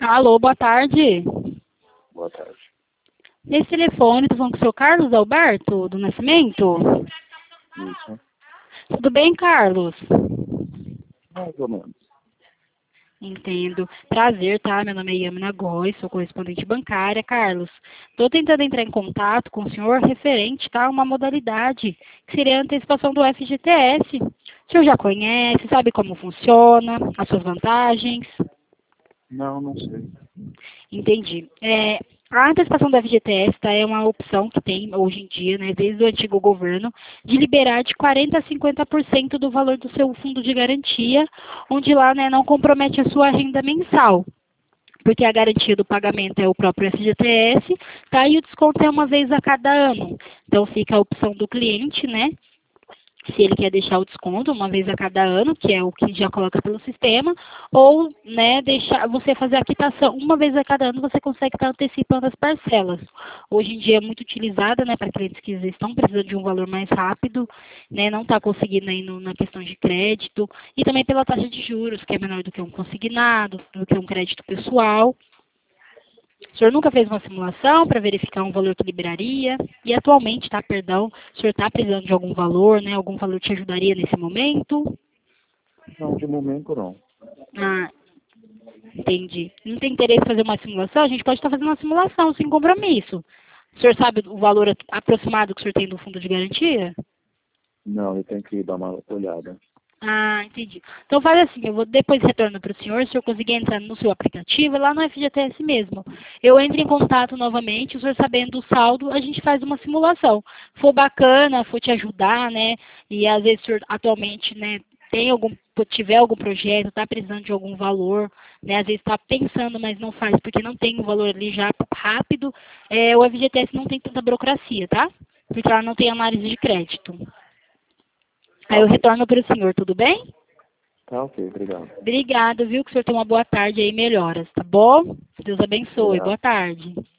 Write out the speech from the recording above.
Alô, boa tarde. Boa tarde. Nesse telefone, estou falando com o seu Carlos Alberto, do Nascimento? Isso. Tudo bem, Carlos? Mais ou menos. Entendo. Prazer, tá? Meu nome é Yamina Góes, sou correspondente bancária. Carlos, estou tentando entrar em contato com o senhor referente, tá? Uma modalidade, que seria a antecipação do FGTS. O senhor já conhece, sabe como funciona, as suas vantagens? Não sei. Entendi. A antecipação do FGTS tá, é uma opção que tem hoje em dia, né, desde o antigo governo, de liberar de 40% a 50% do valor do seu fundo de garantia, onde lá, né, não compromete a sua renda mensal, porque a garantia do pagamento é o próprio FGTS, tá, e o desconto é uma vez a cada ano. Então fica a opção do cliente, né, se ele quer deixar o desconto uma vez a cada ano, que é o que já coloca pelo sistema, ou, né, deixar você fazer a quitação uma vez a cada ano, você consegue estar antecipando as parcelas. Hoje em dia é muito utilizada, né, para clientes que estão precisando de um valor mais rápido, né, não está conseguindo aí na questão de crédito, e também pela taxa de juros, que é menor do que um consignado, do que um crédito pessoal. O senhor nunca fez uma simulação para verificar um valor que liberaria? E atualmente, tá, perdão, o senhor está precisando de algum valor, né? Algum valor te ajudaria nesse momento? Não, de momento não. Ah, entendi. Não tem interesse em fazer uma simulação? A gente pode estar fazendo uma simulação sem compromisso. O senhor sabe o valor aproximado que o senhor tem do fundo de garantia? Não, eu tenho que dar uma olhada. Ah, entendi. Então faz assim, eu vou depois retorno para o senhor conseguir entrar no seu aplicativo, lá no FGTS mesmo. Eu entro em contato novamente, o senhor sabendo o saldo, a gente faz uma simulação. For bacana, for te ajudar, né? E às vezes o senhor atualmente, né, tiver algum projeto, está precisando de algum valor, né? Às vezes está pensando, mas não faz, porque não tem o valor ali já rápido, o FGTS não tem tanta burocracia, tá? Porque ela não tem análise de crédito. Aí eu retorno para o senhor, tudo bem? Tá, ok, obrigado. Obrigada, viu? Que o senhor tenha uma boa tarde aí, melhoras, tá bom? Deus abençoe. Obrigado. Boa tarde.